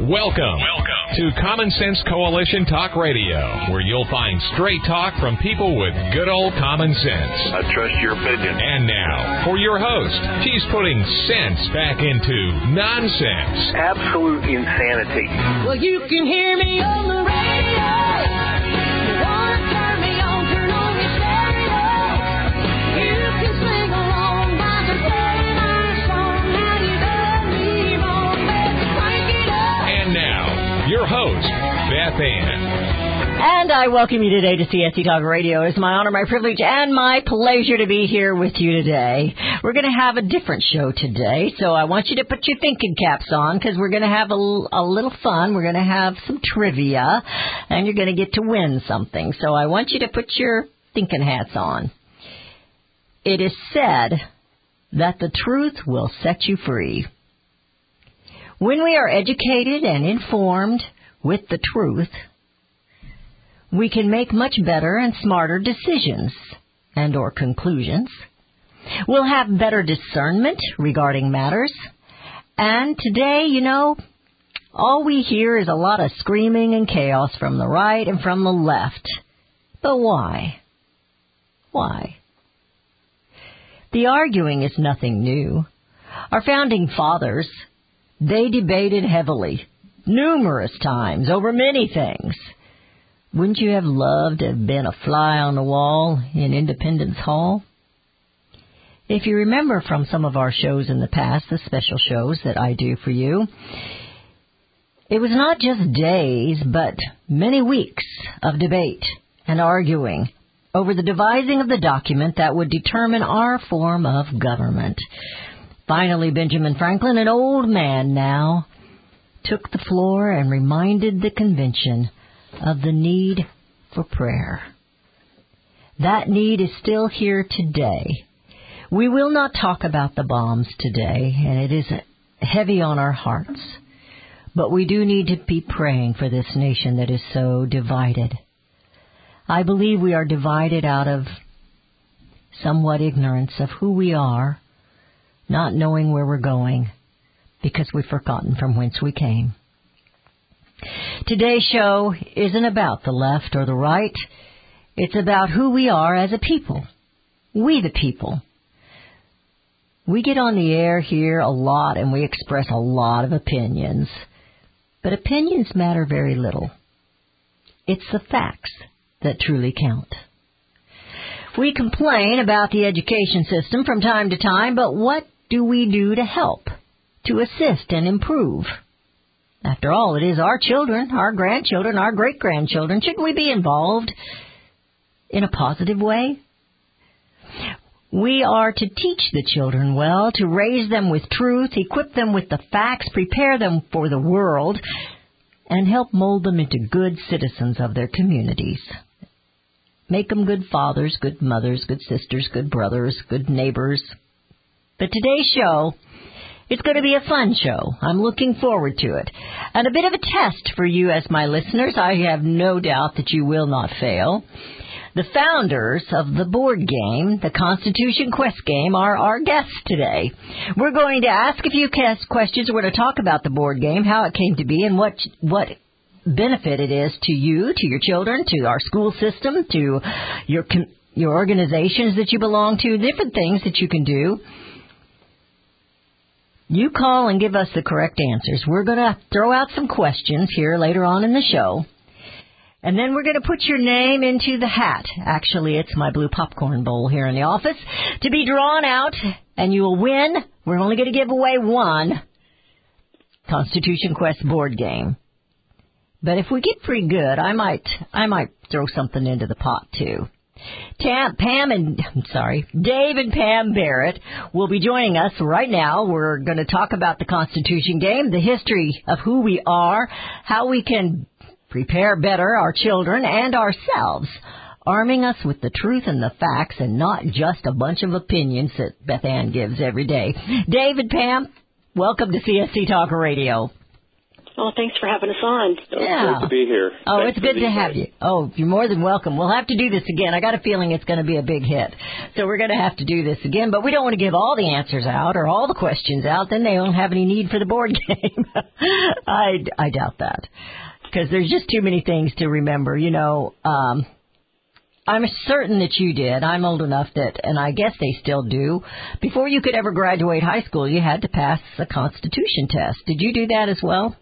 Welcome to Common Sense Coalition Talk Radio, where you'll find straight talk from people with good old common sense. I trust your opinion. And now, for your host, he's putting sense back into nonsense. Absolute insanity. Well, you can hear me on the radio. You want to turn me on, turn on your stereo. You can sing along by just playing our song. Now you done me wrong, baby, crank it up. And now, your host, Beth Ann. And I welcome you today to CSC Talk Radio. It's my honor, my privilege, and my pleasure to be here with you today. We're going to have a different show today, so I want you to put your thinking caps on because we're going to have a little fun. We're going to have some trivia, and you're going to get to win something. So I want you to put your thinking hats on. It is said that the truth will set you free. When we are educated and informed with the truth, we can make much better and smarter decisions and or conclusions. We'll have better discernment regarding matters. And today, all we hear is a lot of screaming and chaos from the right and from the left. But why? Why? The arguing is nothing new. Our founding fathers, they debated heavily, numerous times, over many things. Wouldn't you have loved to have been a fly on the wall in Independence Hall? If you remember from some of our shows in the past, the special shows that I do for you, it was not just days, but many weeks of debate and arguing over the devising of the document that would determine our form of government. Finally, Benjamin Franklin, an old man now, took the floor and reminded the convention of the need for prayer. That need is still here today. We will not talk about the bombs today, and it is heavy on our hearts. But we do need to be praying for this nation that is so divided. I believe we are divided out of somewhat ignorance of who we are, not knowing where we're going, because we've forgotten from whence we came. Today's show isn't about the left or the right. It's about who we are as a people. We the people. We get on the air here a lot and we express a lot of opinions. But opinions matter very little. It's the facts that truly count. We complain about the education system from time to time, but what do we do to help, to assist and improve? After all, it is our children, our grandchildren, our great-grandchildren. Shouldn't we be involved in a positive way? We are to teach the children well, to raise them with truth, equip them with the facts, prepare them for the world, and help mold them into good citizens of their communities. Make them good fathers, good mothers, good sisters, good brothers, good neighbors. But today's show, it's going to be a fun show. I'm looking forward to it. And a bit of a test for you as my listeners. I have no doubt that you will not fail. The founders of the board game, the Constitution Quest game, are our guests today. We're going to ask a few questions. We're going to talk about the board game, how it came to be, and what benefit it is to you, to your children, to our school system, to your organizations that you belong to, different things that you can do. You call and give us the correct answers. We're going to throw out some questions here later on in the show. And then we're going to put your name into the hat. Actually, it's my blue popcorn bowl here in the office to be drawn out, and you will win. We're only going to give away one Constitution Quest board game. But if we get pretty good, I might throw something into the pot, too. Dave and Pam Barrett will be joining us right now. We're going to talk about the Constitution game, the history of who we are, how we can prepare better our children and ourselves, arming us with the truth and the facts and not just a bunch of opinions that Beth Ann gives every day. Dave and Pam, welcome to CSC Talk Radio. Oh, thanks for having us on. Yeah. Great to be here. Oh, Thanks it's for good to the have invite. you. Oh, you're more than welcome. We'll have to do this again. I got a feeling it's going to be a big hit. So we're going to have to do this again. But we don't want to give all the answers out or all the questions out. Then they won't have any need for the board game. I doubt that. Because there's just too many things to remember. You know, I'm certain that you did. I'm old enough that, and I guess they still do, before you could ever graduate high school, you had to pass a Constitution test. Did you do that as well?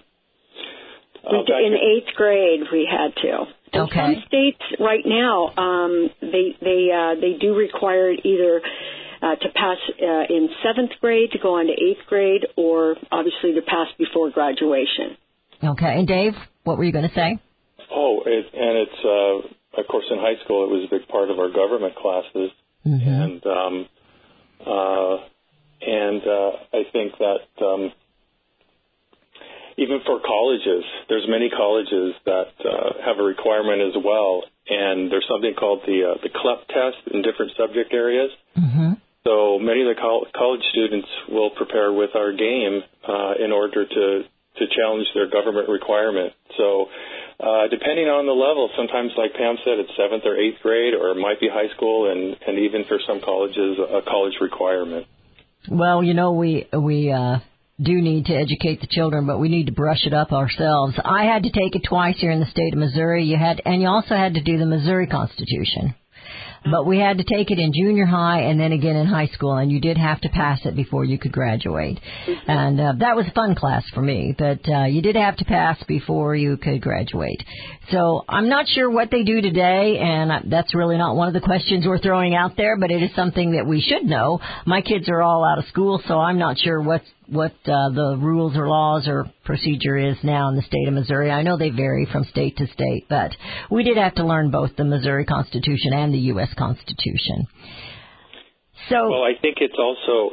In 8th grade, we had to. And Okay. some states right now, they do require it either to pass in 7th grade to go on to 8th grade, or obviously to pass before graduation. Okay. And Dave, what were you going to say? Oh, it's of course in high school it was a big part of our government classes, Mm-hmm. and I think that even for colleges, there's many colleges that have a requirement as well, and there's something called the CLEP test in different subject areas. Mm-hmm. So many of the college students will prepare with our game in order to challenge their government requirement. So depending on the level, sometimes, like Pam said, it's 7th or 8th grade, or it might be high school, and even for some colleges, a college requirement. Well, you know, we do need to educate the children, but we need to brush it up ourselves. I had to take it twice here in the state of Missouri. And you also had to do the Missouri Constitution. But we had to take it in junior high and then again in high school, and you did have to pass it before you could graduate. Mm-hmm. And that was a fun class for me, but you did have to pass before you could graduate. So I'm not sure what they do today, and that's really not one of the questions we're throwing out there, but it is something that we should know. My kids are all out of school, so I'm not sure what the rules or laws or procedure is now in the state of Missouri. I know they vary from state to state, but we did have to learn both the Missouri Constitution and the U.S. Constitution. So, well, I think it's also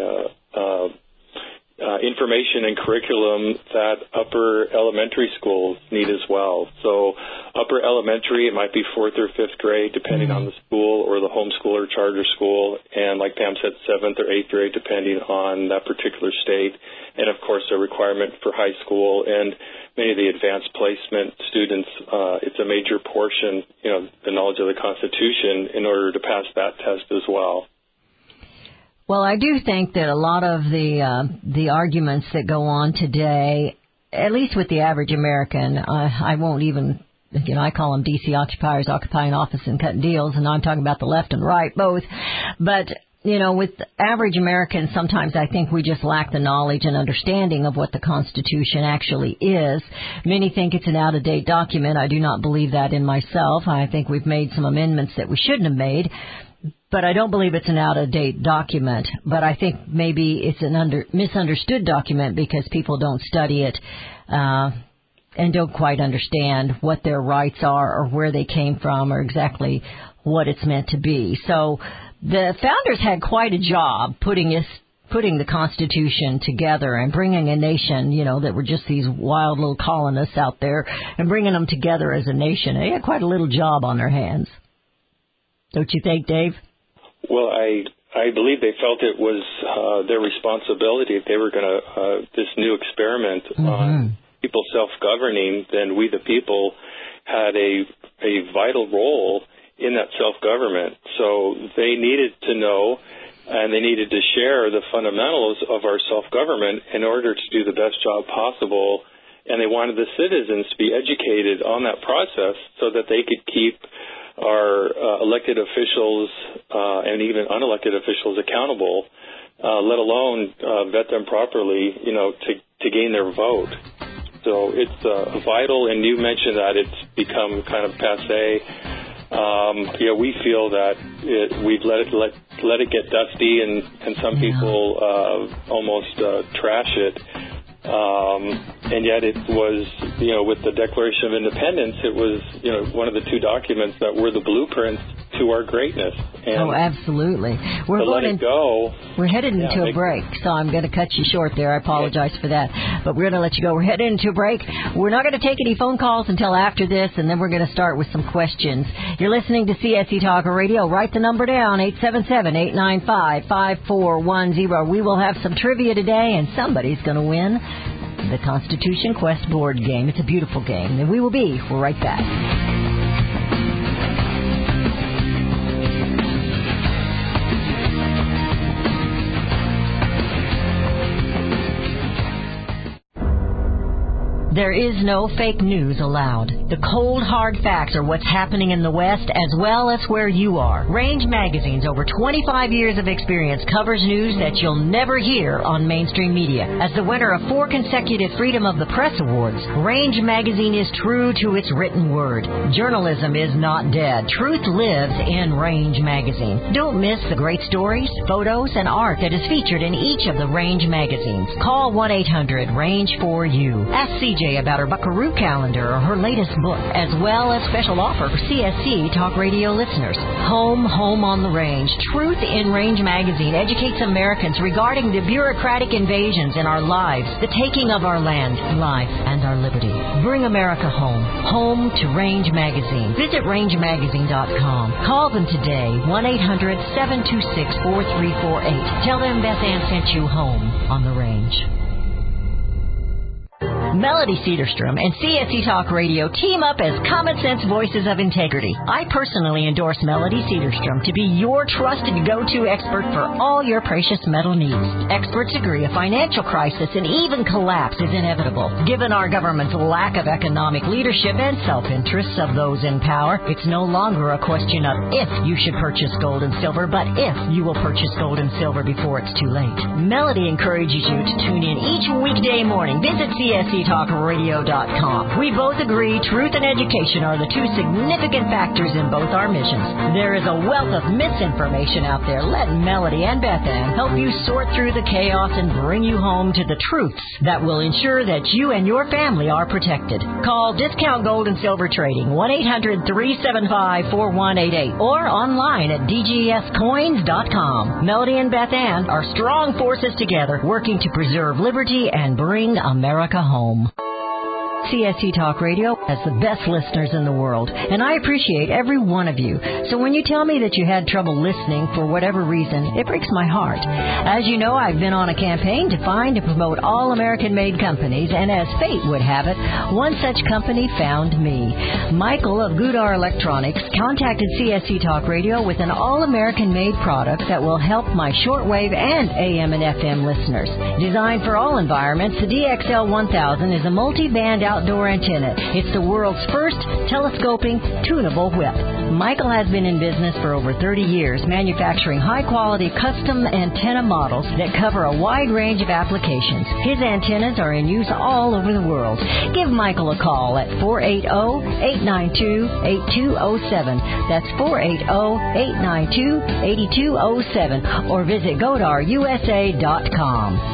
a information and curriculum that upper elementary schools need as well. So upper elementary, it might be 4th or 5th grade, depending on the school or the homeschool or charter school. And like Pam said, 7th or 8th grade, depending on that particular state. And, of course, a requirement for high school. And many of the advanced placement students, it's a major portion, the knowledge of the Constitution in order to pass that test as well. Well, I do think that a lot of the arguments that go on today, at least with the average American, I won't even, I call them DC occupiers occupying office and cutting deals, and I'm talking about the left and right, both. But, with average Americans, sometimes I think we just lack the knowledge and understanding of what the Constitution actually is. Many think it's an out-of-date document. I do not believe that in myself. I think we've made some amendments that we shouldn't have made. But I don't believe it's an out-of-date document. But I think maybe it's an misunderstood document because people don't study it and don't quite understand what their rights are or where they came from or exactly what it's meant to be. So the founders had quite a job putting the Constitution together and bringing a nation, that were just these wild little colonists out there and bringing them together as a nation. They had quite a little job on their hands. Don't you think, Dave? Well, I believe they felt it was their responsibility if they were going to this new experiment on people self-governing. Then we, the people, had a vital role in that self-government. So they needed to know and they needed to share the fundamentals of our self-government in order to do the best job possible. And they wanted the citizens to be educated on that process so that they could keep our elected officials and even unelected officials accountable, let alone vet them properly, to gain their vote. So it's vital, and you mentioned that it's become kind of passé. We feel that we've let it get dusty, and some people almost trash it. And yet it was, with the Declaration of Independence, it was, one of the two documents that were the blueprints to our greatness. And absolutely. We're headed into a break, so I'm going to cut you short there. I apologize for that, but we're going to let you go. We're headed into a break. We're not going to take any phone calls until after this, and then we're going to start with some questions. You're listening to CSC Talker Radio. Write the number down, 877-895-5410. We will have some trivia today, and somebody's going to win the Constitution Quest board game. It's a beautiful game, and we will be right back. There is no fake news allowed. The cold, hard facts are what's happening in the West as well as where you are. Range Magazine's over 25 years of experience covers news that you'll never hear on mainstream media. As the winner of 4 consecutive Freedom of the Press Awards, Range Magazine is true to its written word. Journalism is not dead. Truth lives in Range Magazine. Don't miss the great stories, photos, and art that is featured in each of the Range magazines. Call 1-800-RANGE-4U. Ask CJ about her Buckaroo calendar or her latest book, as well as special offer for CSC Talk Radio listeners. Home on the Range. Truth in Range Magazine educates Americans regarding the bureaucratic invasions in our lives, the taking of our land, life, and our liberty. Bring America home. Home to Range Magazine. Visit rangemagazine.com. Call them today, 1-800-726-4348. Tell them Beth Ann sent you home on the Range. Melody Cedarstrom and CSC Talk Radio team up as Common Sense Voices of Integrity. I personally endorse Melody Cedarstrom to be your trusted go-to expert for all your precious metal needs. Experts agree a financial crisis and even collapse is inevitable. Given our government's lack of economic leadership and self-interests of those in power, it's no longer a question of if you should purchase gold and silver, but if you will purchase gold and silver before it's too late. Melody encourages you to tune in each weekday morning. Visit CSCTalkRadio.com. We both agree truth and education are the 2 significant factors in both our missions. There is a wealth of misinformation out there. Let Melody and Beth Ann help you sort through the chaos and bring you home to the truths that will ensure that you and your family are protected. Call Discount Gold and Silver Trading, 1-800-375-4188, or online at DGScoins.com. Melody and Beth Ann are strong forces together, working to preserve liberty and bring America home. CSC Talk Radio has the best listeners in the world, and I appreciate every one of you. So when you tell me that you had trouble listening for whatever reason, it breaks my heart. As you know, I've been on a campaign to find and promote all American-made companies, and as fate would have it, one such company found me. Michael of Goodar Electronics contacted CSC Talk Radio with an all-American-made product that will help my shortwave and AM and FM listeners. Designed for all environments, the DXL 1000 is a multi-band outdoor antenna. It's the world's first telescoping, tunable whip. Michael has been in business for over 30 years, manufacturing high-quality custom antenna models that cover a wide range of applications. His antennas are in use all over the world. Give Michael a call at 480-892-8207. That's 480-892-8207. Or visit GodarUSA.com.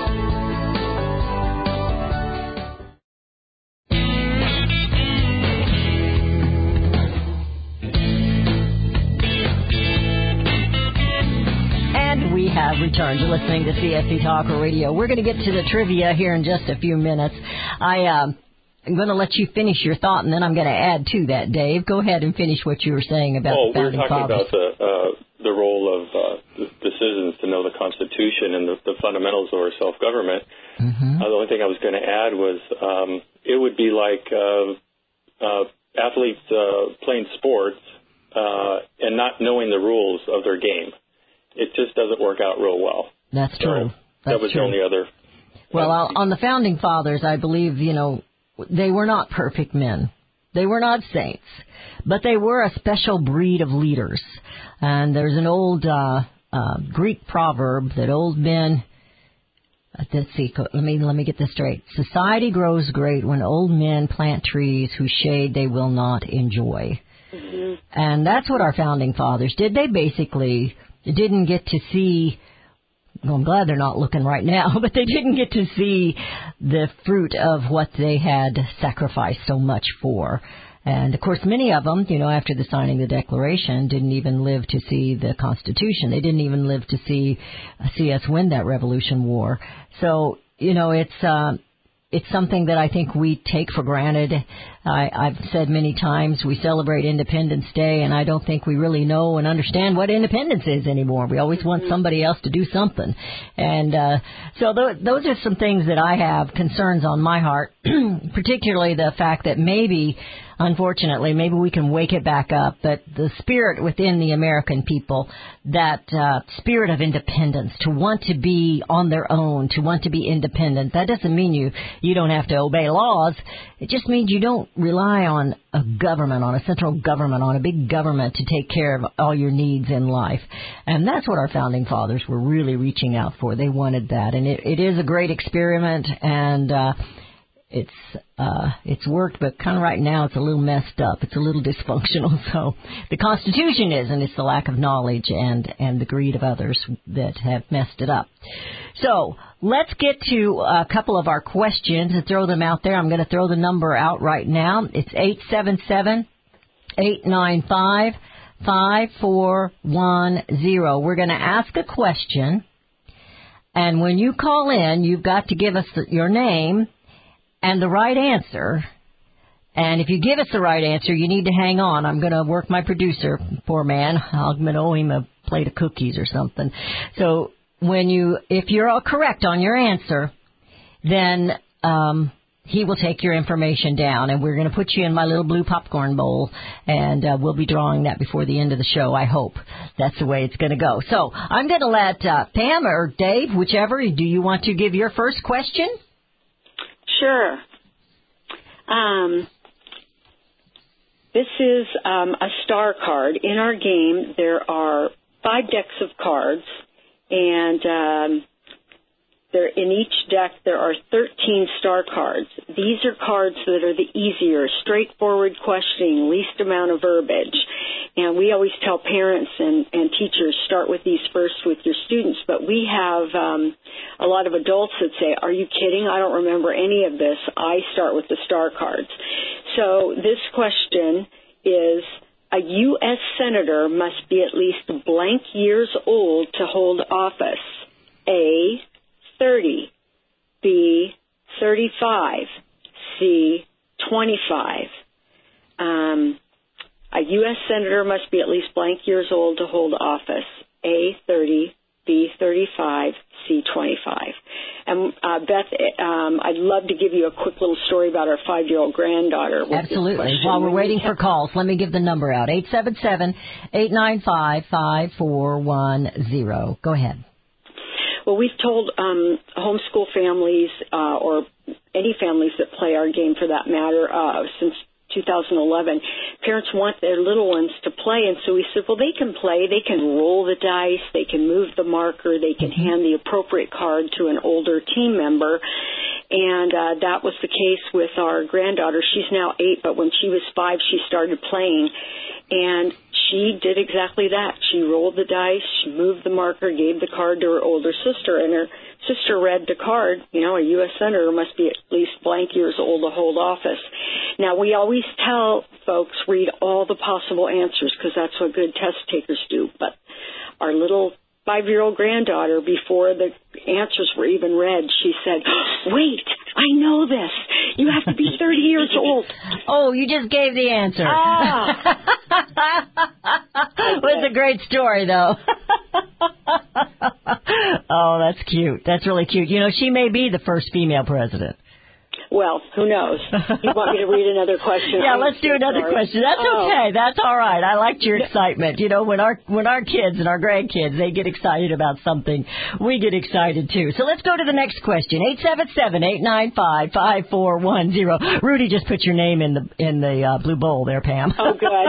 Have returned to listening to CSC Talk Radio. We're going to get to the trivia here in just a few minutes. I'm going to let you finish your thought, and then I'm going to add to that. Dave, go ahead and finish what you were saying about the founding fathers. We were talking about the role of the citizens to know the Constitution and the fundamentals of our self-government. Mm-hmm. The only thing I was going to add was it would be like athletes playing sports and not knowing the rules of their game. It just doesn't work out real well. That's true. That was the only other. Well, on the Founding Fathers, I believe, they were not perfect men. They were not saints. But they were a special breed of leaders. And there's an old Greek proverb that old men... Let's see. Let me get this straight. Society grows great when old men plant trees whose shade they will not enjoy. Mm-hmm. And that's what our Founding Fathers did. They basically... didn't get to see, well, I'm glad they're not looking right now, but they didn't get to see the fruit of what they had sacrificed so much for. And, of course, many of them, after the signing of the Declaration, didn't even live to see the Constitution. They didn't even live to see us win that Revolution War. So, it's something that I think we take for granted. I've said many times we celebrate Independence Day, and I don't think we really know and understand what independence is anymore. We always want somebody else to do something. And so those are some things that I have concerns on my heart, particularly the fact that maybe, unfortunately, maybe we can wake it back up, that the spirit within the American people, that spirit of independence, to want to be on their own, to want to be independent, that doesn't mean you don't have to obey laws. It just means you don't rely on a government, on a central government, on a big government to take care of all your needs in life. And that's what our founding fathers were really reaching out for. They wanted that. And it is a great experiment, and it's worked, but kind of right now it's a little messed up. It's a little dysfunctional. So the Constitution is, and it's the lack of knowledge and the greed of others that have messed it up. So let's get to a couple of our questions and throw them out there. I'm going to throw the number out right now. It's 877-895-5410. We're going to ask a question, and when you call in, you've got to give us your name and the right answer. And if you give us the right answer, you need to hang on. I'm going to work my producer, poor man. I'm going to owe him a plate of cookies or something. So if you're all correct on your answer, then he will take your information down, and we're going to put you in my little blue popcorn bowl, and we'll be drawing that before the end of the show, I hope. That's the way it's going to go. So I'm going to let Pam or Dave, whichever, do you want to give your first question? Sure. This is a star card. In our game, there are 5 decks of cards, and in each deck there are 13 star cards. These are cards that are the easier, straightforward questioning, least amount of verbiage. And we always tell parents and teachers, start with these first with your students. But we have a lot of adults that say, are you kidding? I don't remember any of this. I start with the star cards. So this question is, a U.S. Senator must be at least blank years old to hold office. A, 30, B, 35, C, 25. A U.S. Senator must be at least blank years old to hold office. A, 30, B, 35, C, 25. And Beth, I'd love to give you a quick little story about our 5-year-old granddaughter. Absolutely. While we're waiting for calls, let me give the number out, 877-895-5410. Go ahead. Well, we've told homeschool families or any families that play our game for that matter since 2011, parents want their little ones to play, and so we said, well, they can play. They can roll the dice. They can move the marker. They can hand the appropriate card to an older team member, and that was the case with our granddaughter. She's now 8, but when she was 5, she started playing, and she did exactly that. She rolled the dice, she moved the marker, gave the card to her older sister, and her sister read the card, a U.S. Senator must be at least blank years old to hold office. Now, we always tell folks, read all the possible answers, because that's what good test takers do. But our little 5-year-old granddaughter, before the answers were even read, she said, wait, I know this. You have to be 30 years old. Oh, you just gave the answer. It was a great story, though. Oh, that's cute. That's really cute. She may be the first female president. Well, who knows? You want me to read another question? Yeah, let's do another question. That's okay. That's all right. I liked your excitement. When our kids and our grandkids, they get excited about something, we get excited too. So let's go to the next question. 877-895-5410. Rudy just put your name in the blue bowl there, Pam. Oh, good.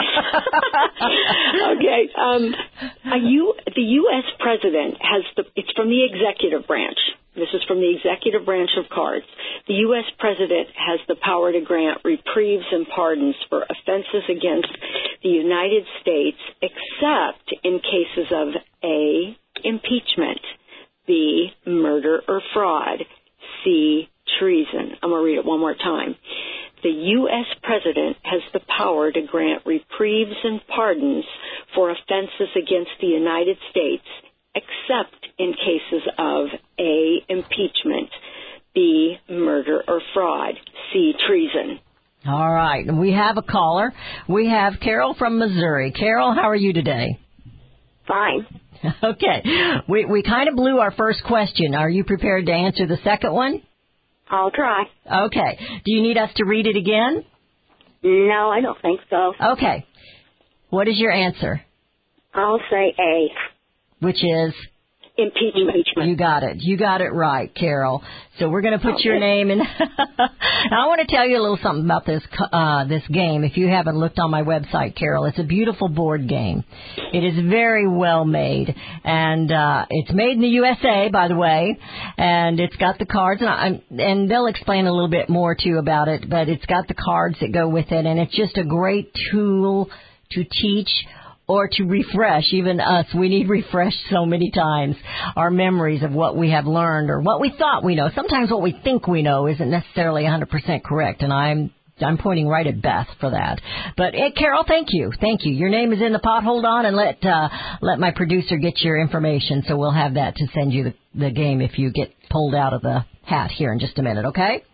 Okay. The U.S. president it's from the executive branch. This is from the executive branch of cards. The U.S. president has the power to grant reprieves and pardons for offenses against the United States, except in cases of A, impeachment, B, murder or fraud, C, treason. I'm going to read it one more time. The U.S. president has the power to grant reprieves and pardons for offenses against the United States, except in cases of A, impeachment, B, murder or fraud, C, treason. All right. And we have a caller. We have Carol from Missouri. Carol, how are you today? Fine. Okay. We kind of blew our first question. Are you prepared to answer the second one? I'll try. Okay. Do you need us to read it again? No, I don't think so. Okay. What is your answer? I'll say A. Which is? Impeachment. You got it. You got it right, Carol. So we're going to put your name in. I want to tell you a little something about this game. If you haven't looked on my website, Carol, it's a beautiful board game. It is very well made, and it's made in the USA, by the way. And it's got the cards, and they'll explain a little bit more too about it. But it's got the cards that go with it, and it's just a great tool to teach or to refresh. Even us, we need refreshed so many times, our memories of what we have learned or what we thought we know. Sometimes what we think we know isn't necessarily 100% correct, and I'm pointing right at Beth for that. But, Carol, thank you. Thank you. Your name is in the pot. Hold on and let my producer get your information, so we'll have that to send you the game if you get pulled out of the hat here in just a minute, okay?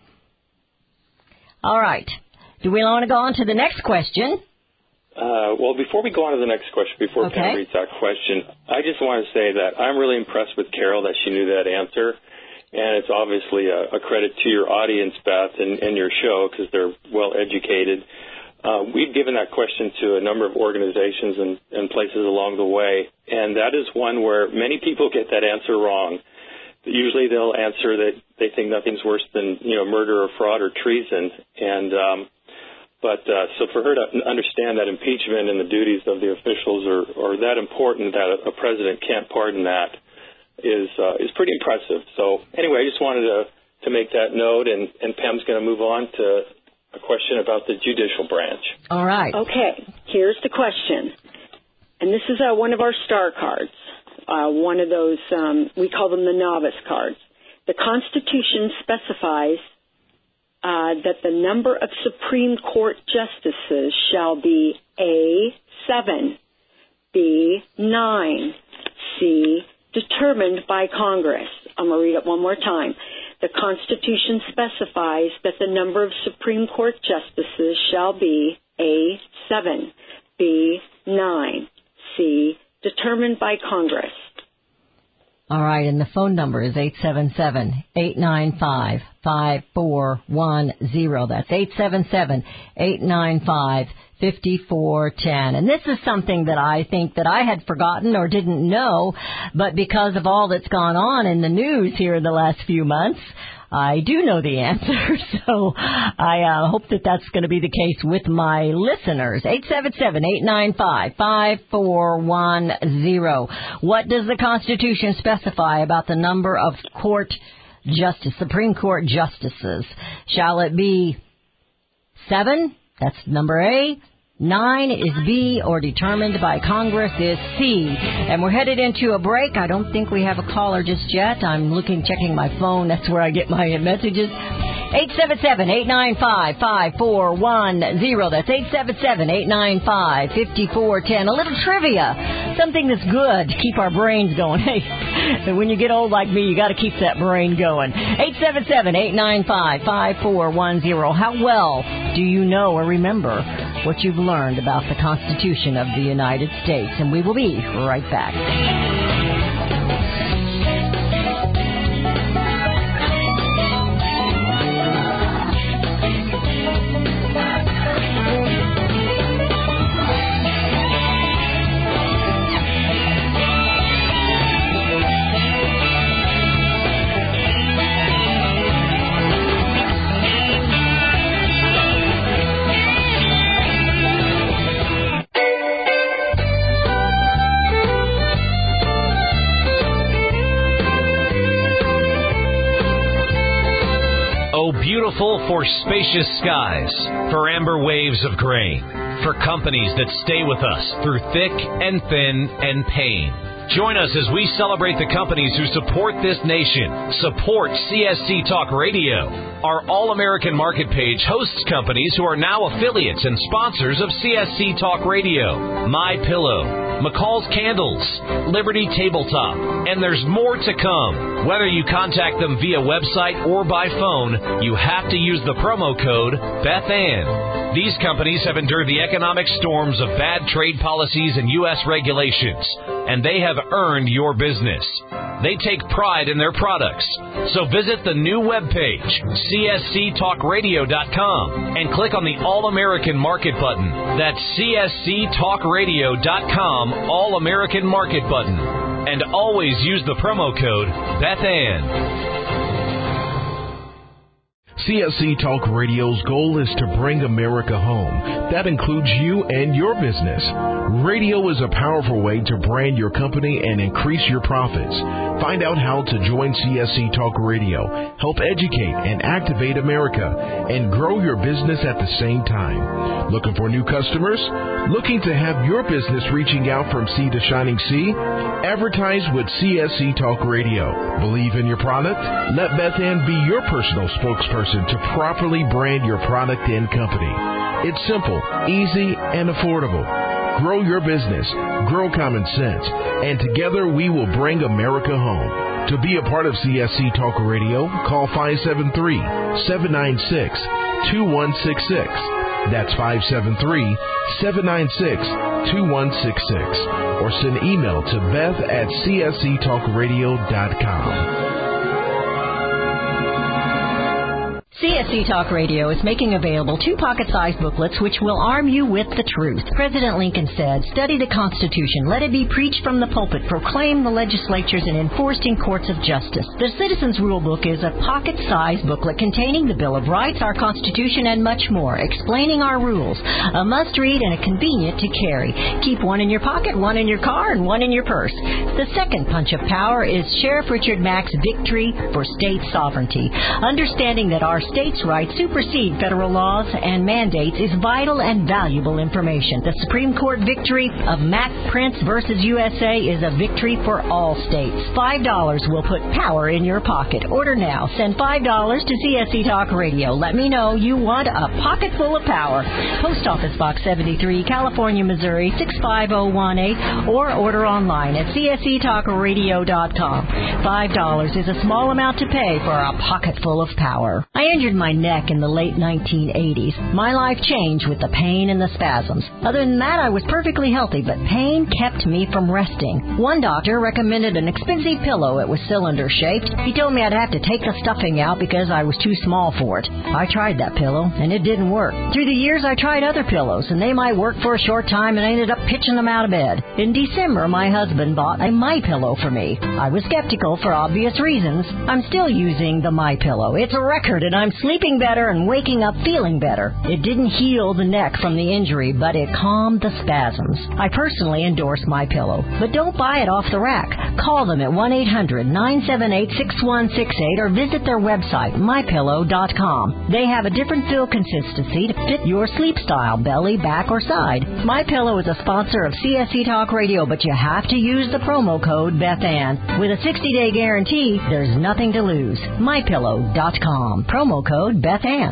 All right. Do we want to go on to the next question? Well, before we go on to the next question, before Pam reads that question, I just want to say that I'm really impressed with Carol that she knew that answer, and it's obviously a credit to your audience, Beth, and your show, because they're well educated. We've given that question to a number of organizations and places along the way, and that is one where many people get that answer wrong. Usually they'll answer that they think nothing's worse than, murder or fraud or treason, and But so for her to understand that impeachment and the duties of the officials are that important that a president can't pardon that is pretty impressive. So anyway, I just wanted to make that note, and Pam's going to move on to a question about the judicial branch. All right. Okay, here's the question. And this is one of our star cards, one of those, we call them the novice cards. The Constitution specifies that the number of Supreme Court justices shall be A, 7, B, 9, C, determined by Congress. I'm going to read it one more time. The Constitution specifies that the number of Supreme Court justices shall be A, 7, B, 9, C, determined by Congress. All right, and the phone number is 877-895-5410. That's 877-895-5410. And this is something that I think that I had forgotten or didn't know, but because of all that's gone on in the news here in the last few months, I do know the answer, so I hope that that's going to be the case with my listeners. 877-895-5410. What does the Constitution specify about the number of Supreme Court justices? Shall it be 7? That's number A. 9 is B, or determined by Congress is C. And we're headed into a break. I don't think we have a caller just yet. I'm checking my phone. That's where I get my messages. 877-895-5410. That's 877-895-5410. A little trivia. Something that's good to keep our brains going. Hey, when you get old like me, you got to keep that brain going. 877-895-5410. How well do you know or remember what you've learned about the Constitution of the United States? And we will be right back. Beautiful for spacious skies, for amber waves of grain, for companies that stay with us through thick and thin and pain. Join us as we celebrate the companies who support this nation. Support CSC Talk Radio. Our All-American Market page hosts companies who are now affiliates and sponsors of CSC Talk Radio. MyPillow, McCall's Candles, Liberty Tabletop, and there's more to come. Whether you contact them via website or by phone, you have to use the promo code BethAnn. These companies have endured the economic storms of bad trade policies and U.S. regulations, and they have earned your business. They take pride in their products. So visit the new webpage, csctalkradio.com, and click on the All-American Market button. That's csctalkradio.com, All-American Market button. And always use the promo code BethAnn. CSC Talk Radio's goal is to bring America home. That includes you and your business. Radio is a powerful way to brand your company and increase your profits. Find out how to join CSC Talk Radio, help educate and activate America, and grow your business at the same time. Looking for new customers? Looking to have your business reaching out from sea to shining sea? Advertise with CSC Talk Radio. Believe in your product? Let Beth Ann be your personal spokesperson to properly brand your product and company. It's simple, easy, and affordable. Grow your business, grow common sense, and together we will bring America home. To be a part of CSC Talk Radio, call 573-796-2166. That's 573-796-2166. Or send email to beth@csctalkradio.com. CSC Talk Radio is making available 2 pocket-sized booklets which will arm you with the truth. President Lincoln said, "Study the Constitution. Let it be preached from the pulpit, proclaimed the legislatures, and enforced in courts of justice." The Citizens Rule Book is a pocket-sized booklet containing the Bill of Rights, our Constitution, and much more, explaining our rules. A must-read and a convenient to carry. Keep one in your pocket, one in your car, and one in your purse. The second punch of power is Sheriff Richard Mack's Victory for State Sovereignty. Understanding that our states' rights supersede federal laws and mandates is vital and valuable information. The Supreme Court victory of Mack Prince versus USA is a victory for all states. $5 will put power in your pocket. Order now. Send $5 to CSC Talk Radio. Let me know you want a pocket full of power. Post Office Box 73, California, Missouri 65018, or order online at csctalkradio.com. $5 is a small amount to pay for a pocket full of power. I injured my neck in the late 1980s. My life changed with the pain and the spasms. Other than that, I was perfectly healthy, but pain kept me from resting. One doctor recommended an expensive pillow. It was cylinder-shaped. He told me I'd have to take the stuffing out because I was too small for it. I tried that pillow, and it didn't work. Through the years, I tried other pillows, and they might work for a short time, and I ended up pitching them out of bed. In December, my husband bought a MyPillow for me. I was skeptical for obvious reasons. I'm still using the MyPillow. It's a record, and I'm sleeping better and waking up feeling better. It didn't heal the neck from the injury, but it calmed the spasms. I personally endorse MyPillow, but don't buy it off the rack. Call them at 1-800-978-6168 or visit their website, mypillow.com. They have a different fill consistency to fit your sleep style, belly, back, or side. MyPillow is a sponsor of CSC Talk Radio, but you have to use the promo code BethAnn. With a 60-day guarantee, there's nothing to lose. MyPillow.com. Promo code BethAnn.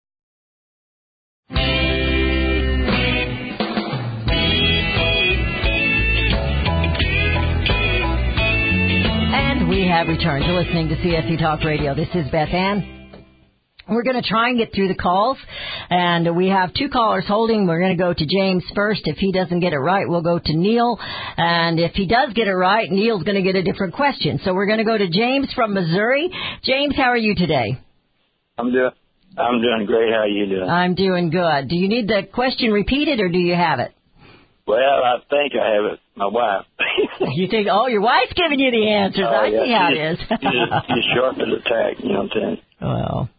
And we have returned to listening to CSC Talk Radio. This is Beth Ann. We're going to try and get through the calls, and we have 2 callers holding. We're going to go to James first. If he doesn't get it right, we'll go to Neil. And if he does get it right, Neil's going to get a different question. So we're going to go to James from Missouri. James, how are you today? I'm doing great. How are you doing? I'm doing good. Do you need the question repeated, or do you have it? Well, I think I have it. My wife. You think, oh, your wife's giving you the answers. I see how it is. She's sharp as a tack, you know what I'm saying? Well.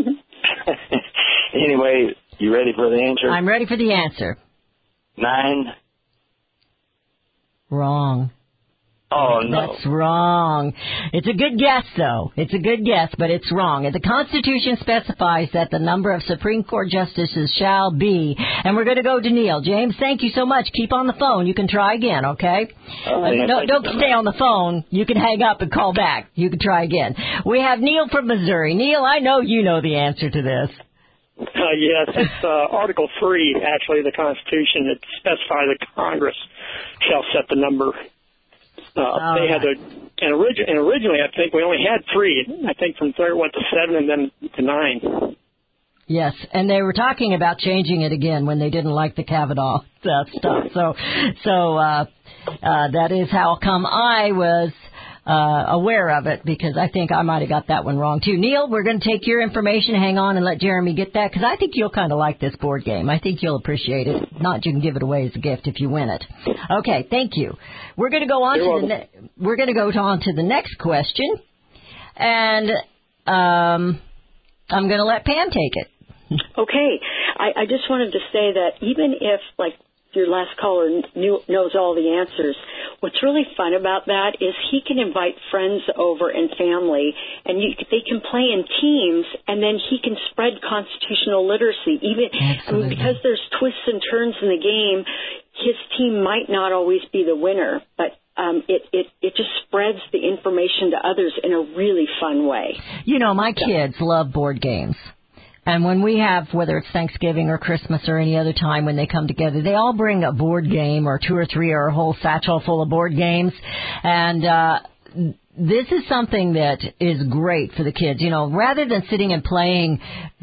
Anyway, you ready for the answer? I'm ready for the answer. 9. Wrong. Oh, no. That's wrong. It's a good guess, though. It's a good guess, but it's wrong. The Constitution specifies that the number of Supreme Court justices shall be. And we're going to go to Neil. James, thank you so much. Keep on the phone. You can try again, okay? Don't stay on the phone. You can hang up and call back. You can try again. We have Neil from Missouri. Neil, I know you know the answer to this. Yes, it's Article 3, actually, of the Constitution. It specifies that Congress shall set the number. They had to, and originally, I think we only had 3. I think from 3 it went to 7 and then to 9. Yes, and they were talking about changing it again when they didn't like the Kavanaugh stuff. So that is how come I was aware of it, because I think I might have got that one wrong too. Neil, we're going to take your information. Hang on and let Jeremy get that, because I think you'll kind of like this board game. I think you'll appreciate it. Not you can give it away as a gift if you win it. Okay, thank you. We're going to go on we're going to go on to the next question, and I'm going to let Pam take it. Okay. I just wanted to say that even if, like, your last caller knows all the answers, what's really fun about that is he can invite friends over and family, and they can play in teams, and then he can spread constitutional literacy. Because there's twists and turns in the game, his team might not always be the winner, but it just spreads the information to others in a really fun way. You know, my kids love board games. And when we have, whether it's Thanksgiving or Christmas or any other time when they come together, they all bring a board game or 2 or 3 or a whole satchel full of board games. And this is something that is great for the kids. You know, rather than sitting and playing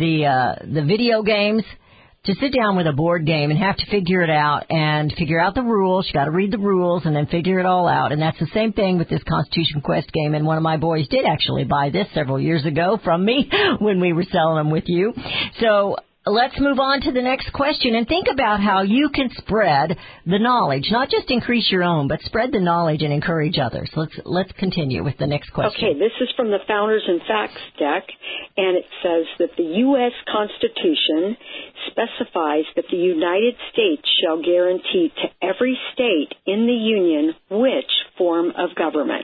the video games, to sit down with a board game and have to figure it out and figure out the rules. You got to read the rules and then figure it all out. And that's the same thing with this Constitution Quest game. And one of my boys did actually buy this several years ago from me when we were selling them with you. So let's move on to the next question and think about how you can spread the knowledge, not just increase your own, but spread the knowledge and encourage others. Let's continue with the next question. Okay, this is from the Founders and Facts deck, and it says that the U.S. Constitution specifies that the United States shall guarantee to every state in the Union which form of government?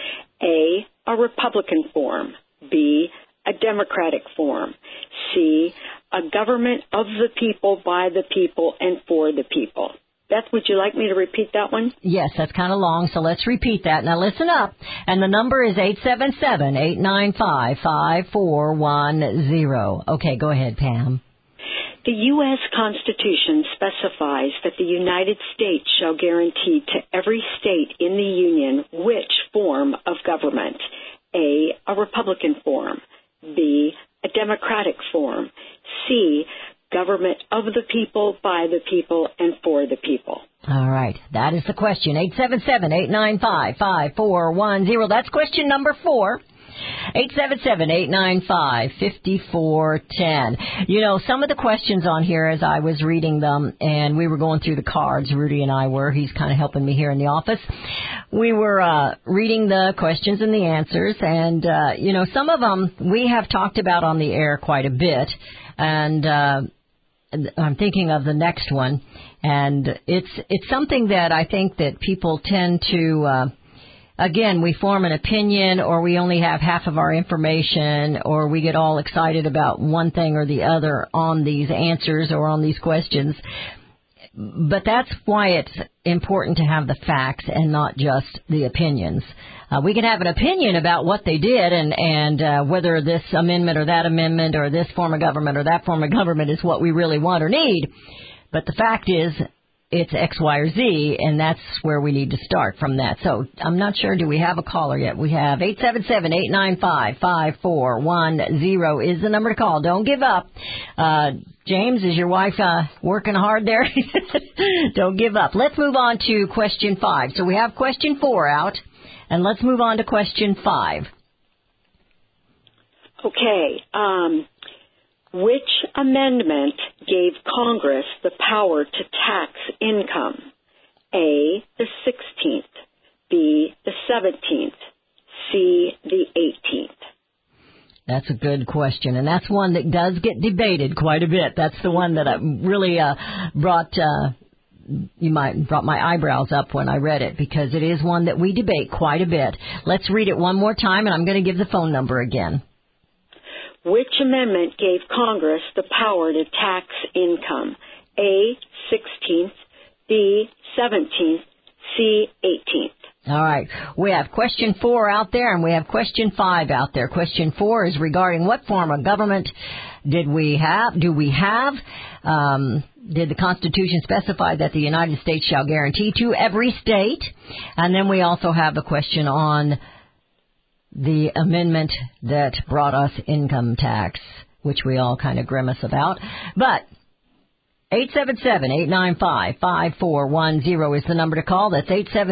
A Republican form. B, a Democratic form. C, a government of the people, by the people, and for the people. Beth, would you like me to repeat that one? Yes, that's kind of long, so let's repeat that. Now listen up. And the number is 877-895-5410. Okay, go ahead, Pam. The U.S. Constitution specifies that the United States shall guarantee to every state in the Union which form of government? A Republican form. B, a Democratic form. C, government of the people, by the people, and for the people. All right. That is the question. 877-895-5410. That's question number 4. 877-895-5410. You know, some of the questions on here as I was reading them, and we were going through the cards, Rudy and I were, he's kind of helping me here in the office. We were reading the questions and the answers, and, you know, some of them we have talked about on the air quite a bit, and I'm thinking of the next one, and it's something that I think that people tend to again, we form an opinion, or we only have half of our information, or we get all excited about one thing or the other on these answers or on these questions. But that's why it's important to have the facts and not just the opinions. We can have an opinion about what they did and whether this amendment or that amendment or this form of government or that form of government is what we really want or need. But the fact is, it's X, Y, or Z, and that's where we need to start from that. So I'm not sure, do we have a caller yet? We have 877-895-5410 is the number to call. Don't give up. James, is your wife working hard there? Don't give up. Let's move on to question 5. So we have question 4 out, and let's move on to question 5. Okay. Which amendment gave Congress the power to tax income? A, the 16th. B, the 17th. C, the 18th. That's a good question, and that's one that does get debated quite a bit. That's the one that really brought my eyebrows up when I read it, because it is one that we debate quite a bit. Let's read it one more time, and I'm going to give the phone number again. Which amendment gave Congress the power to tax income? A, 16th, B, 17th, C, 18th. All right. We have question 4 out there, and we have question 5 out there. Question 4 is regarding what form of government Do we have, did the Constitution specify that the United States shall guarantee to every state? And then we also have a question on the amendment that brought us income tax, which we all kind of grimace about. But 877-895-5410 is the number to call. That's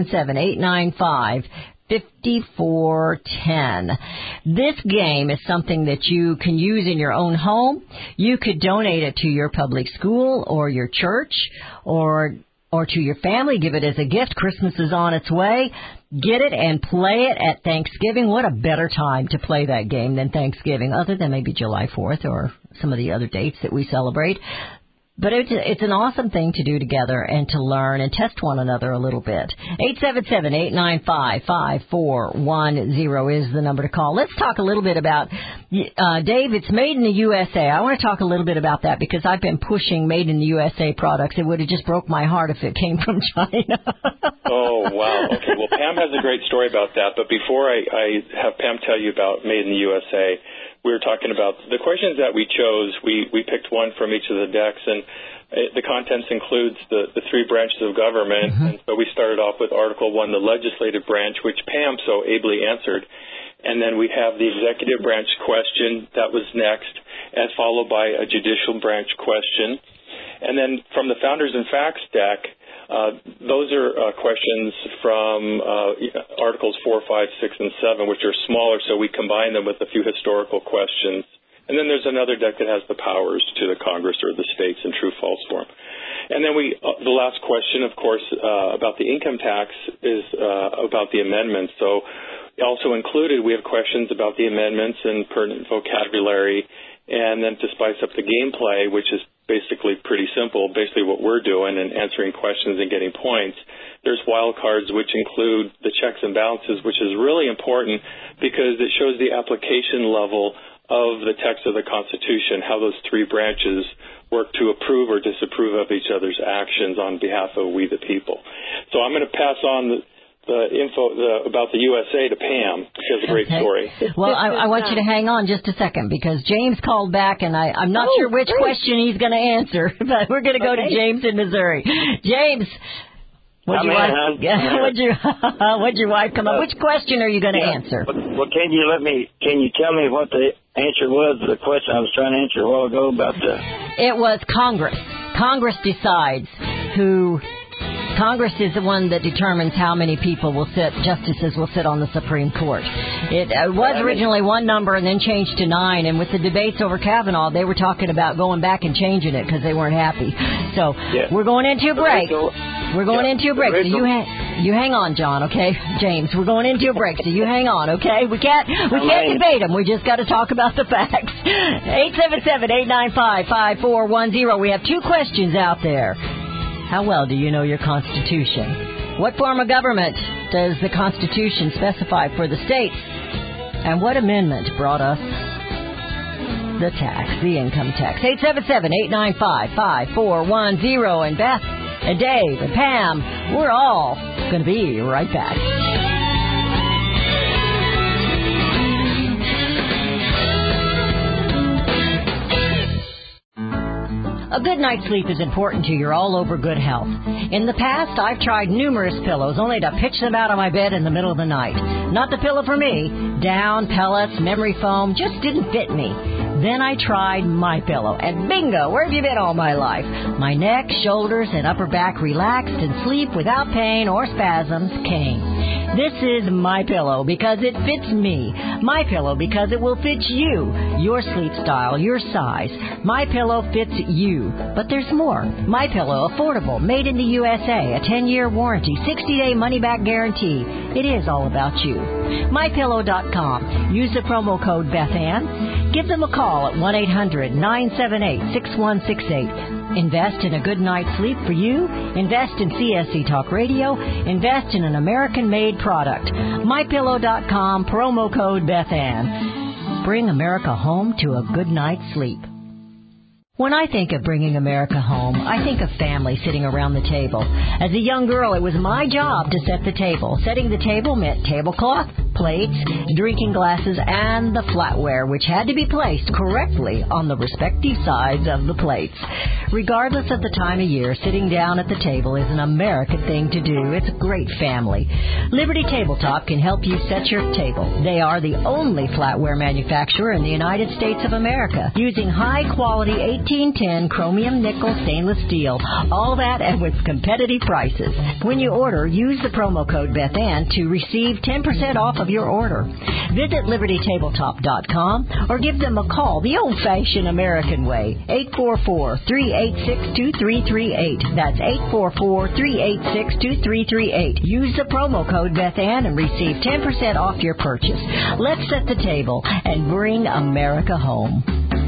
877-895-5410. This game is something that you can use in your own home. You could donate it to your public school or your church or to your family. Give it as a gift. Christmas is on its way. Get it and play it at Thanksgiving. What a better time to play that game than Thanksgiving, other than maybe July 4th or some of the other dates that we celebrate. But it's an awesome thing to do together and to learn and test one another a little bit. 877-895-5410 is the number to call. Let's talk a little bit about, Dave, it's Made in the USA. I want to talk a little bit about that because I've been pushing Made in the USA products. It would have just broke my heart if it came from China. Oh, wow. Okay, well, Pam has a great story about that. But before I have Pam tell you about Made in the USA, we were talking about the questions that we chose. We picked one from each of the decks, and the contents includes the three branches of government. And so we started off with Article 1, the legislative branch, which Pam so ably answered. And then we have the executive branch question that was next, and followed by a judicial branch question. And then from the Founders and Facts deck, those are questions from Articles 4, 5, 6, and 7, which are smaller, so we combine them with a few historical questions. And then there's another deck that has the powers to the Congress or the states in true-false form. And then the last question, of course, about the income tax is about the amendments. So also included, we have questions about the amendments and pertinent vocabulary. And then to spice up the gameplay, which is basically pretty simple, basically what we're doing and answering questions and getting points. There's wild cards, which include the checks and balances, which is really important because it shows the application level of the text of the Constitution, how those three branches work to approve or disapprove of each other's actions on behalf of we the people. So I'm going to pass on the info about the USA to Pam. She has a great story. Well, I want you to hang on just a second because James called back, and I'm not sure which question he's going to answer, but we're going to go to James in Missouri. James, what'd your wife come up? Which question are you going to answer? Well, can you tell me what the answer was to the question I was trying to answer a while ago about the... It was Congress. Congress decides who... Congress is the one that determines how many justices will sit on the Supreme Court. It was originally one number and then changed to 9, and with the debates over Kavanaugh, they were talking about going back and changing it because they weren't happy. So we're going into a break. We're going into a break. So you hang on, John, okay? James, we're going into a break, so you hang on, okay? We can't debate them. We just got to talk about the facts. 877-895-5410. We have two questions out there. How well do you know your Constitution? What form of government does the Constitution specify for the states? And what amendment brought us the income tax? 877-895-5410. And Beth and Dave and Pam, we're all going to be right back. A good night's sleep is important to your all-over good health. In the past, I've tried numerous pillows only to pitch them out of my bed in the middle of the night. Not the pillow for me. Down, pellets, memory foam just didn't fit me. Then I tried MyPillow, and bingo, where have you been all my life? My neck, shoulders, and upper back relaxed, and sleep without pain or spasms came. This is MyPillow because it fits me. MyPillow because it will fit you, your sleep style, your size. MyPillow fits you. But there's more. MyPillow, affordable, made in the USA, a 10-year warranty, 60-day money-back guarantee. It is all about you. MyPillow.com. Use the promo code BethAnn. Give them a call at 1-800-978-6168. Invest in a good night's sleep for you. Invest in CSC Talk Radio. Invest in an American-made product. MyPillow.com, promo code BethAnn. Bring America home to a good night's sleep. When I think of bringing America home, I think of family sitting around the table. As a young girl, it was my job to set the table. Setting the table meant tablecloth, plates, drinking glasses, and the flatware, which had to be placed correctly on the respective sides of the plates. Regardless of the time of year, sitting down at the table is an American thing to do. It's a great family. Liberty Tabletop can help you set your table. They are the only flatware manufacturer in the United States of America, using high-quality 1810 chromium nickel stainless steel. All that and with competitive prices. When you order, use the promo code BethAnn to receive 10% off of your order. Visit LibertyTabletop.com or give them a call the old-fashioned American way. 844-386-2338. That's 844-386-2338. Use the promo code BethAnn and receive 10% off your purchase. Let's set the table and bring America home.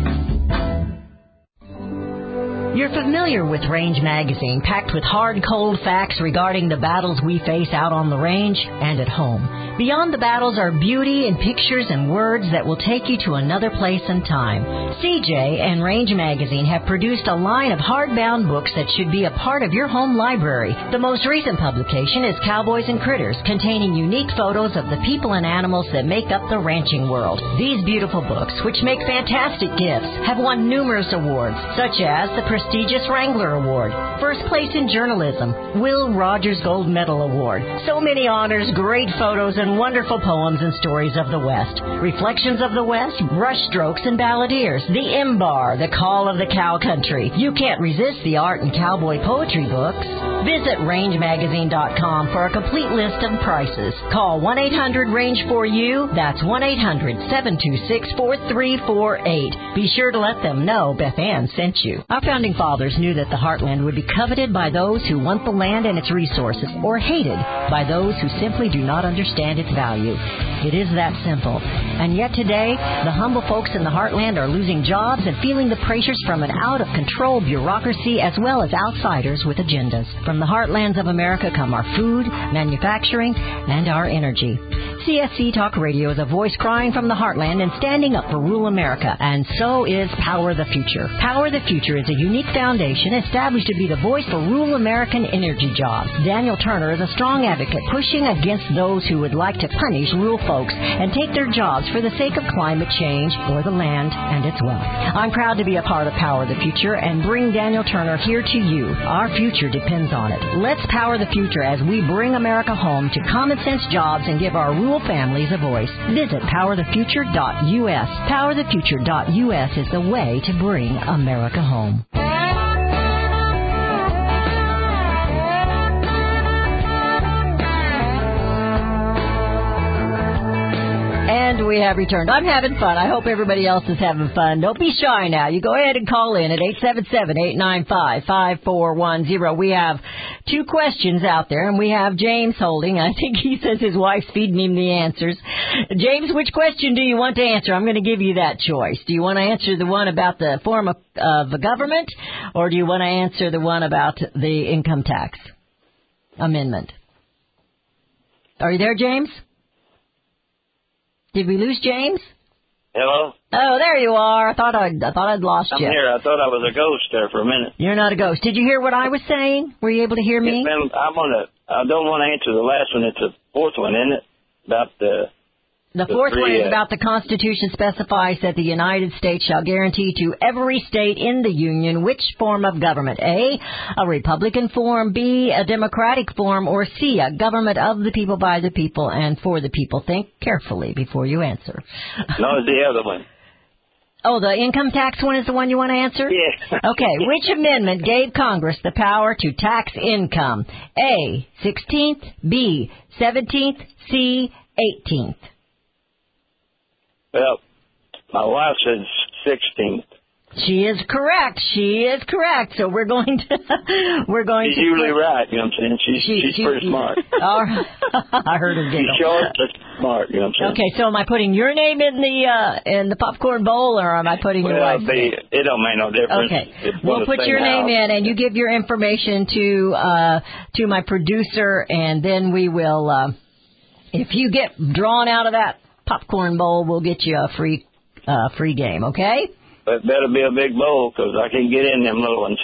You're familiar with Range Magazine, packed with hard, cold facts regarding the battles we face out on the range and at home. Beyond the battles are beauty and pictures and words that will take you to another place and time. CJ and Range Magazine have produced a line of hardbound books that should be a part of your home library. The most recent publication is Cowboys and Critters, containing unique photos of the people and animals that make up the ranching world. These beautiful books, which make fantastic gifts, have won numerous awards, such as the prestigious Wrangler Award, First Place in Journalism, Will Rogers Gold Medal Award. So many honors, great photos, and wonderful poems and stories of the West. Reflections of the West, Brushstrokes and Balladeers, The M-Bar, The Call of the Cow Country. You can't resist the art and cowboy poetry books. Visit rangemagazine.com for a complete list of prices. Call 1-800-RANGE-4U. That's 1-800-726-4348. Be sure to let them know Beth Ann sent you. Our founding fathers knew that the heartland would be coveted by those who want the land and its resources, or hated by those who simply do not understand its value. It is that simple. And yet today, the humble folks in the heartland are losing jobs and feeling the pressures from an out-of-control bureaucracy as well as outsiders with agendas. From the heartlands of America come our food, manufacturing, and our energy. CSC Talk Radio is a voice crying from the heartland and standing up for rural America, and so is Power the Future. Power the Future is a unique foundation established to be the voice for rural American energy jobs. Daniel Turner is a strong advocate pushing against those who would like to punish rural folks and take their jobs for the sake of climate change or the land and its wealth. I'm proud to be a part of Power the Future and bring Daniel Turner here to you. Our future depends on it. Let's power the future as we bring America home to common sense jobs and give our rural families a voice. Visit powerthefuture.us. Powerthefuture.us is the way to bring America home. And we have returned. I'm having fun. I hope everybody else is having fun. Don't be shy now. You go ahead and call in at 877-895-5410. We have two questions out there, and we have James holding. I think he says his wife's feeding him the answers. James, which question do you want to answer? I'm going to give you that choice. Do you want to answer the one about the form of the government, or do you want to answer the one about the income tax amendment? Are you there, James? Did we lose James? Hello? Oh, there you are. I thought I'd lost you. I'm here. I thought I was a ghost there for a minute. You're not a ghost. Did you hear what I was saying? Were you able to hear me? Yes, ma'am. I don't want to answer the last one. It's the fourth one, isn't it? About the fourth one is about the Constitution specifies that the United States shall guarantee to every state in the Union which form of government. A Republican form, B, a Democratic form, or C, a government of the people, by the people, and for the people. Think carefully before you answer. No, it's the other one. Oh, the income tax one is the one you want to answer? Yes. Okay. Which amendment gave Congress the power to tax income? A, 16th, B, 17th, C, 18th. Well, my wife says 16th. She is correct. So we're going to She's usually right, you know what I'm saying? She's pretty smart. All right. I heard her giggle. She's short but smart, you know what I'm saying? Okay, so am I putting your name in the popcorn bowl, or am I putting your wife's name? It don't make no difference. Okay. We'll put your name in, and you give your information to my producer, and then we will if you get drawn out of that popcorn bowl, we'll get you a free game, okay? It better be a big bowl, because I can get in them little ones.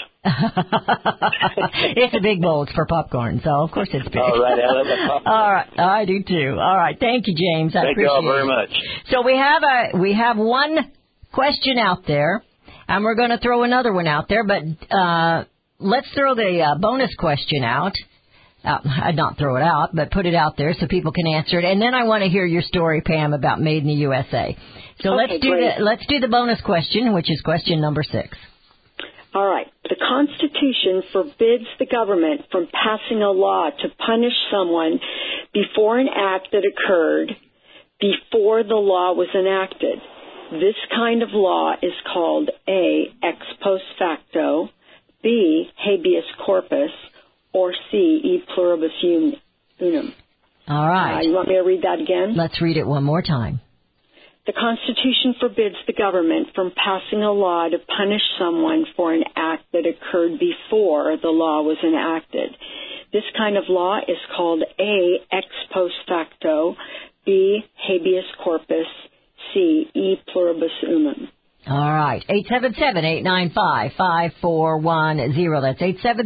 It's a big bowl. It's for popcorn, so of course it's big. All right, I love the popcorn. All right, I do too. All right, thank you, James. I Thank appreciate you all very it. much. So we have one question out there, and we're going to throw another one out there, but let's throw the bonus question out. I'd not throw it out, but put it out there so people can answer it. And then I want to hear your story, Pam, about Made in the USA. So Okay, let's do the bonus question, which is question number 6. All right. The Constitution forbids the government from passing a law to punish someone before an act that occurred before the law was enacted. This kind of law is called A, ex post facto, B, habeas corpus, or C, e pluribus unum. All right. You want me to read that again? Let's read it one more time. The Constitution forbids the government from passing a law to punish someone for an act that occurred before the law was enacted. This kind of law is called A, ex post facto, B, habeas corpus, C, e pluribus unum. All right. 877-895-5410. That's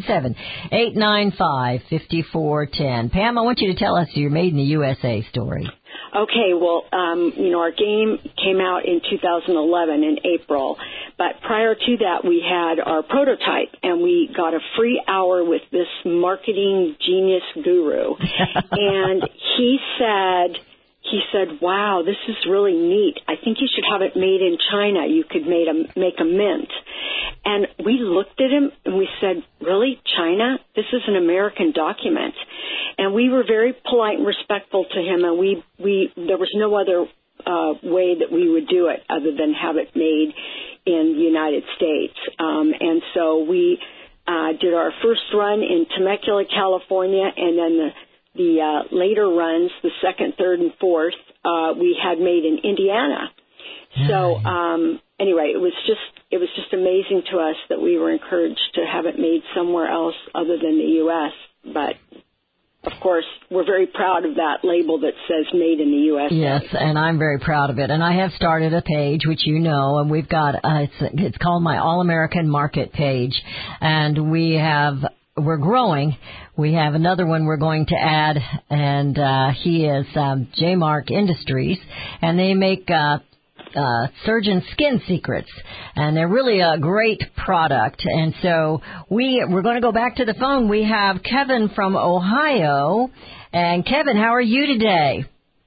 877-895-5410. Pam, I want you to tell us your Made in the USA story. Okay, well, our game came out in 2011 in April, but prior to that we had our prototype, and we got a free hour with this marketing genius guru, and he said, wow, this is really neat. I think you should have it made in China. You could make a mint. And we looked at him and we said, really, China? This is an American document. And we were very polite and respectful to him, and there was no other way that we would do it other than have it made in the United States. And so we did our first run in Temecula, California, and then the later runs, the second, third, and fourth, we had made in Indiana. So anyway, it was just amazing to us that we were encouraged to have it made somewhere else other than the U.S. But of course, we're very proud of that label that says Made in the USA. Yes, and I'm very proud of it. And I have started a page, which you know, and we've got it's called my All-American Market page, and we're growing. We have another one we're going to add, and he is J-Mark Industries, and they make surgeon skin secrets, and they're really a great product. And so we're going to go back to the phone. We have Kevin from Ohio, and Kevin, how are you today?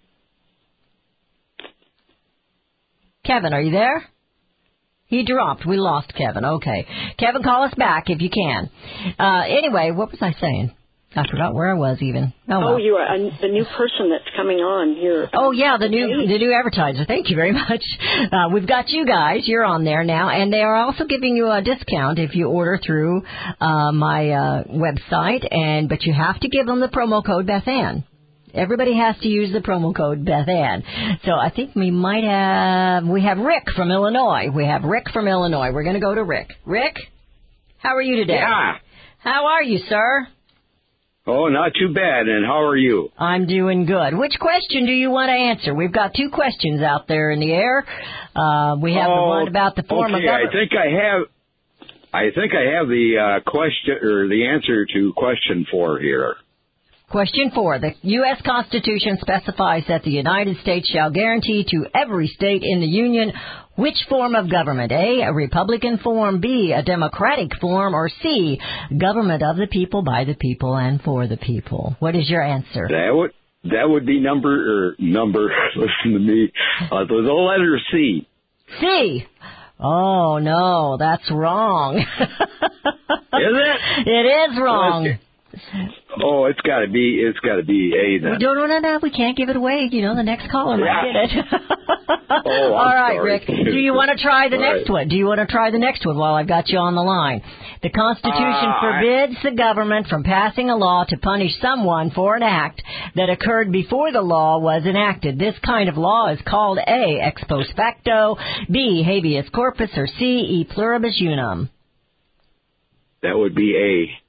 Kevin, are you there? He dropped. We lost Kevin. Okay. Kevin, call us back if you can. Anyway, what was I saying? I forgot where I was even. Oh, you are the new person that's coming on here. Oh, yeah, the new advertiser. Thank you very much. We've got you guys. You're on there now, and they are also giving you a discount if you order through my website. But you have to give them the promo code BethAnn. Everybody has to use the promo code BethAnn. So I think we have Rick from Illinois. We're going to go to Rick. Rick, how are you today? Yeah. How are you, sir? Oh, not too bad. And how are you? I'm doing good. Which question do you want to answer? We've got 2 questions out there in the air. We have the one about the form of government. I think I have the question or the answer to question 4 here. Question 4. The U.S. Constitution specifies that the United States shall guarantee to every state in the Union which form of government? A, a Republican form, B, a Democratic form, or C, government of the people, by the people, and for the people. What is your answer? That would be number, listen to me, the letter C. C. Oh, no, that's wrong. Is it? It is wrong. Oh, it's got to be A then. No, we can't give it away. The next caller might get it. Oh, all right, sorry. Rick. Do you want to try the next one? Do you want to try the next one while I've got you on the line? The Constitution forbids the government from passing a law to punish someone for an act that occurred before the law was enacted. This kind of law is called A, ex post facto, B, habeas corpus, or C, e pluribus unum. That would be A.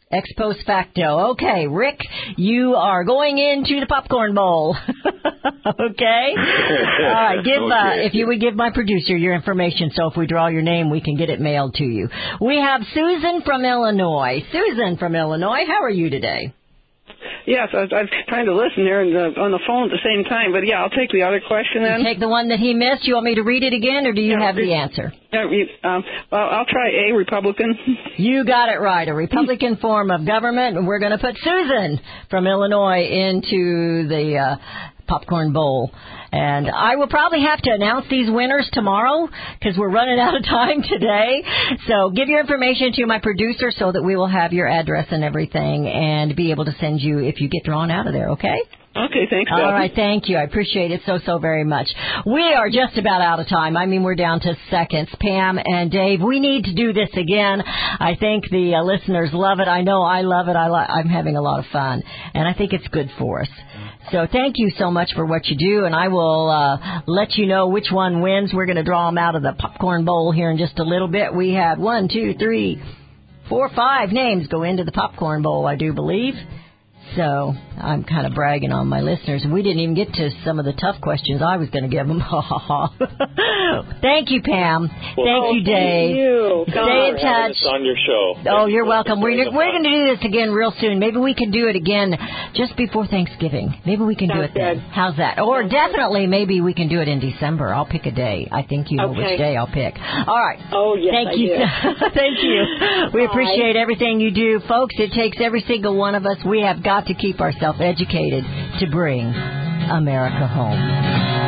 Ex post facto. Okay, Rick, you are going into the popcorn bowl. Okay? All right, if you would give my producer your information, so if we draw your name, we can get it mailed to you. We have Susan from Illinois. Susan from Illinois, how are you today? Yes, I was trying to listen there and on the phone at the same time, but yeah, I'll take the other question then. You take the one that he missed. You want me to read it again, or do you have the answer? Well, I'll try A, Republican. You got it right, a Republican form of government, and we're going to put Susan from Illinois into the popcorn bowl. And I will probably have to announce these winners tomorrow because we're running out of time today. So give your information to my producer so that we will have your address and everything and be able to send you if you get drawn out of there, okay? Okay, thanks, All Beth. right, thank you. I appreciate it so very much. We are just about out of time. I mean, we're down to seconds. Pam and Dave, we need to do this again. I think the listeners love it. I know I love it. I'm having a lot of fun, and I think it's good for us. So thank you so much for what you do, and I will let you know which one wins. We're going to draw them out of the popcorn bowl here in just a little bit. We had 1, 2, 3, 4, 5 names go into the popcorn bowl, I do believe. So I'm kind of bragging on my listeners. We didn't even get to some of the tough questions I was going to give them. Thank you, Pam. Thank you, Dave. Thank you. Stay in touch. It's on your show. Oh, you're welcome. We're going to do this again real soon. Maybe we can do it again just before Thanksgiving. Maybe we can do it then. How's that? Or definitely maybe we can do it in December. I'll pick a day. I think you know which day I'll pick. All right. Oh, yes, Thank you. Thank you. We appreciate everything you do. Folks, it takes every single one of us. We have got to keep ourselves educated to bring America home.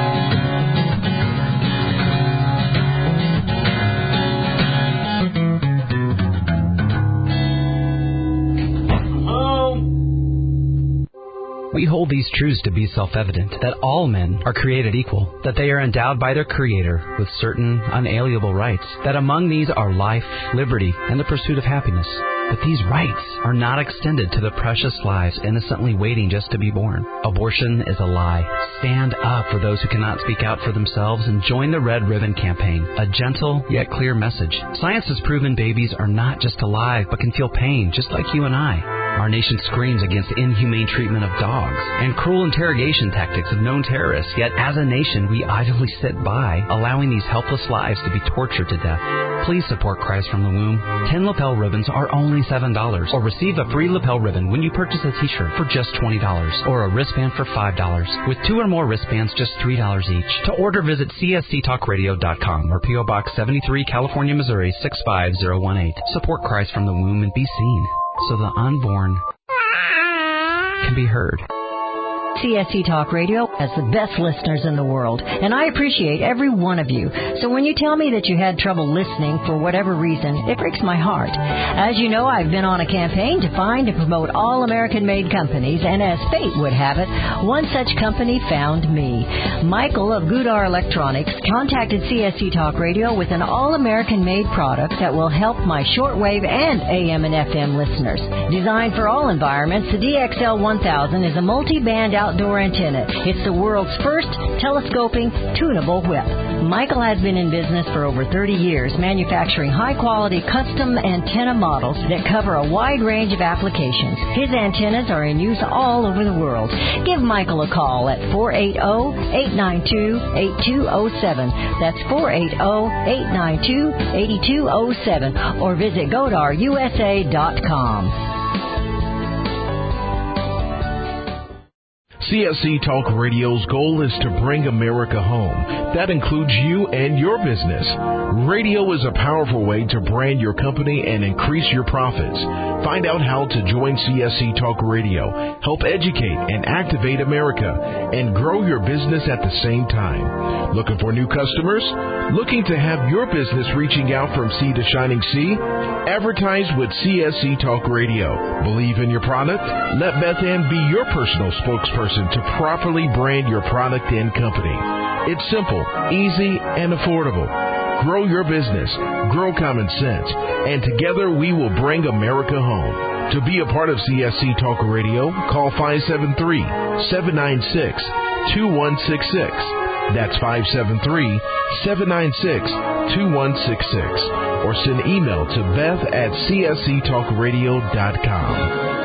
We hold these truths to be self-evident, that all men are created equal, that they are endowed by their Creator with certain unalienable rights, that among these are life, liberty, and the pursuit of happiness. But these rights are not extended to the precious lives innocently waiting just to be born. Abortion is a lie. Stand up for those who cannot speak out for themselves and join the Red Ribbon Campaign, a gentle yet clear message. Science has proven babies are not just alive but can feel pain just like you and I. Our nation screams against inhumane treatment of dogs and cruel interrogation tactics of known terrorists, yet as a nation we idly sit by, allowing these helpless lives to be tortured to death. Please support Christ from the Womb. 10 lapel ribbons are only $7, or receive a free lapel ribbon when you purchase a t-shirt for just $20, or a wristband for $5. With 2 or more wristbands, just $3 each. To order, visit csctalkradio.com or P.O. Box 73, California, Missouri 65018. Support Christ from the Womb and be seen, so the unborn can be heard. CSC Talk Radio has the best listeners in the world, and I appreciate every one of you. So when you tell me that you had trouble listening for whatever reason, it breaks my heart. As you know, I've been on a campaign to find and promote all American-made companies, and as fate would have it, one such company found me. Michael of Goodar Electronics contacted CSC Talk Radio with an all-American-made product that will help my shortwave and AM and FM listeners. Designed for all environments, the DXL 1000 is a multi-band outdoor antenna. It's the world's first telescoping, tunable whip. Michael has been in business for over 30 years, manufacturing high-quality custom antenna models that cover a wide range of applications. His antennas are in use all over the world. Give Michael a call at 480-892-8207. That's 480-892-8207. Or visit GodarUSA.com. CSC Talk Radio's goal is to bring America home. That includes you and your business. Radio is a powerful way to brand your company and increase your profits. Find out how to join CSC Talk Radio, help educate and activate America, and grow your business at the same time. Looking for new customers? Looking to have your business reaching out from sea to shining sea? Advertise with CSC Talk Radio. Believe in your product? Let Beth Ann be your personal spokesperson to properly brand your product and company. It's simple, easy, and affordable. Grow your business, grow common sense, and together we will bring America home. To be a part of CSC Talk Radio, call 573-796-2166. That's 573-796-2166. Or send email to Beth at csctalkradio.com.